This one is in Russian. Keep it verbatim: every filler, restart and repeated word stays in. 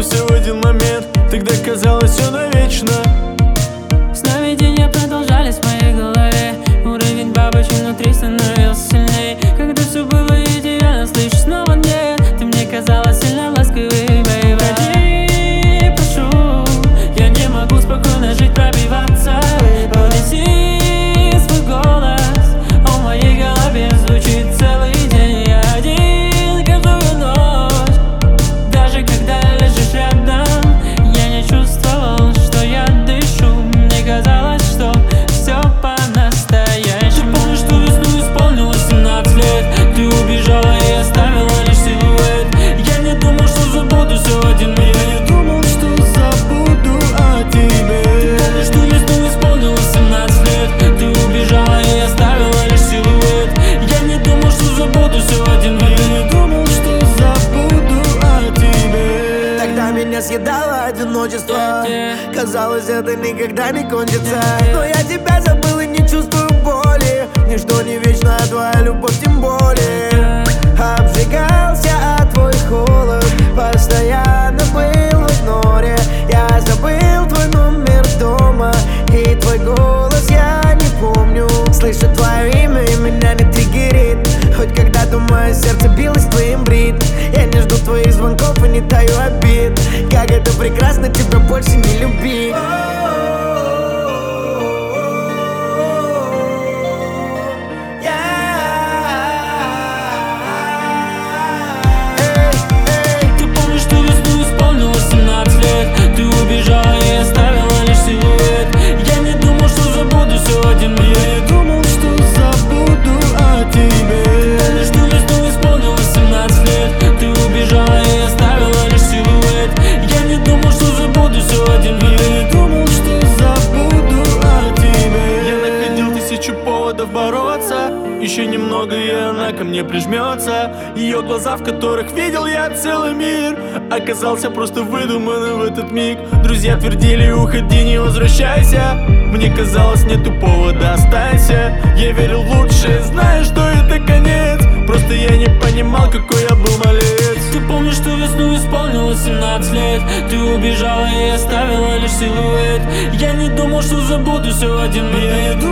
забылся в один момент. Тогда казалось все навечно. Сновидения продолжались в моей голове. Уровень бабочек внутри становился сильней. Когда все было идеально, слышу снова нет. Ты мне казалась сильно ласковой, бэйба. Ходи, прошу, я не могу спокойно жить, пробиваться. Унеси свой голос, а в моей голове звучит целый день. Я один каждую ночь. Даже когда лежишь рядом, я не чувствовал, что я дышу. Мне казалось, что все по-настоящему. Ты помнишь, что весну исполнилось семнадцать лет? Ты убежала и оставила лишь силуэт. Я не думал, что забуду все в один миг. Я не думал, что забуду о тебе. Ты помнишь, что весну исполнилось семнадцать лет? Ты убежала и оставила лишь силуэт. Я не думал, что забуду все в один миг. Я не думал, что забуду о тебе. Тогда меня съедало одиночество. Казалось, это никогда не кончится. Но я тебя забыл и не чувствую боли. Ничто не вечно, а твоя любовь тем более. Обжигался от твой холод, постоянно был в игноре. Я забыл твой номер дома и твой голос я не помню. Слышу твое имя и меня не триггерит. Хоть когда-то мое сердце билось твоим брит. Я не жду твоих звонков и не таю обид. Как это прекрасно тебя больше не любить. Ты помнишь, что весну исполнилось семнадцать лет? Ты убежала и оставила лишь силуэт. Я не думал, что забуду все в один миг. Я не думал, что забуду о тебе. Ты помнишь, что весну исполнилось семнадцать лет? Ты убежала и оставила лишь силуэт. Я не думал, что забуду все в один миг. Я не думал, что забуду о тебе. Я находил тысячу поводов бороться. Еще немного, и она ко мне прижмется. Ее глаза, в которых видел я целый мир, оказался просто выдуманным в этот миг. Друзья твердили: уходи, не возвращайся. Мне казалось, нету повода, останься. Я верил в лучшее, зная, что это конец. Просто я не понимал, какой я был малец. Ты помнишь, что весну исполнилось семнадцать лет? Ты убежала и оставила лишь силуэт. Я не думал, что забуду все в один миг. Я не